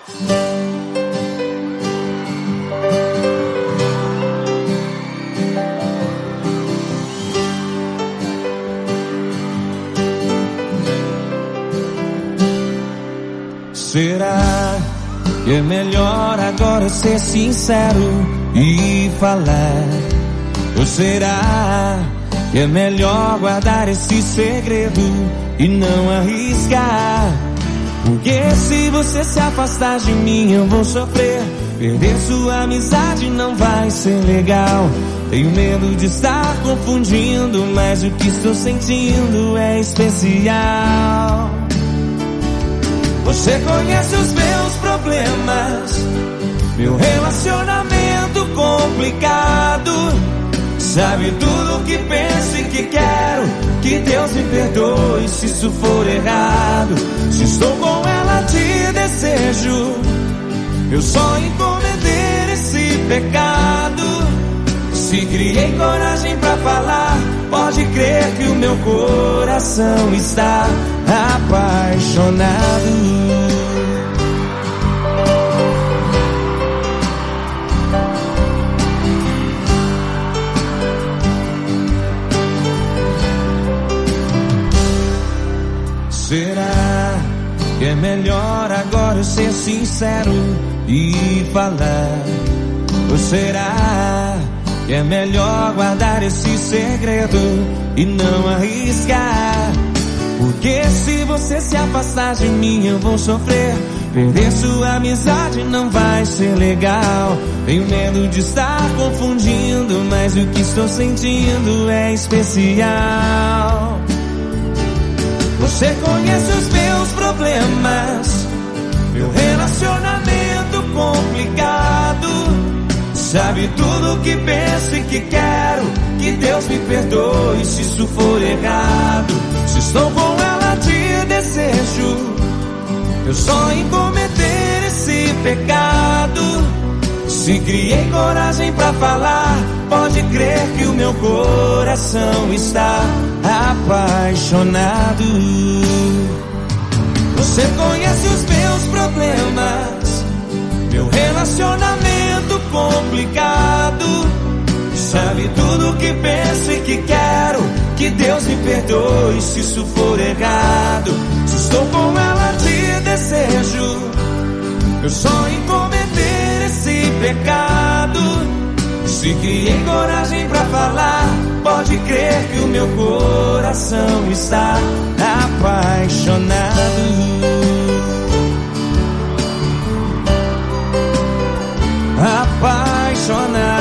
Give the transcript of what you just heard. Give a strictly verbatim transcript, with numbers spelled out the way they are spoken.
Será que é melhor agora ser sincero e falar? Ou será que é melhor guardar esse segredo e não arriscar? Porque se você se afastar de mim eu vou sofrer. Perder sua amizade não vai ser legal. Tenho medo de estar confundindo, mas o que estou sentindo é especial. Você conhece os meus problemas, meu relacionamento complicado. Sabe tudo o que penso e que quero. Que Deus me perdoe se isso for errado. Se estou com ela te desejo, eu só em cometer esse pecado. Se criei coragem pra falar, pode crer que o meu coração está apaixonado. Será que é melhor agora eu ser sincero e falar? Ou será que é melhor guardar esse segredo e não arriscar? Porque se você se afastar de mim eu vou sofrer. Perder sua amizade não vai ser legal. Tenho medo de estar confundindo, mas o que estou sentindo é especial. Você conhece os meus problemas, meu relacionamento complicado. Sabe tudo o que penso e que quero. Que Deus me perdoe se isso for errado. Se estou com ela te desejo, eu só em cometer esse pecado. Se criei coragem pra falar, pode crer que o meu coração está apaixonado. Você conhece os meus problemas, meu relacionamento complicado. Sabe tudo o que penso e que quero. Que Deus me perdoe se isso for errado. Se estou com ela te desejo, eu só em cometer esse pecado. Se criei coragem pra falar, pode crer que o meu coração está apaixonado. Apaixonado.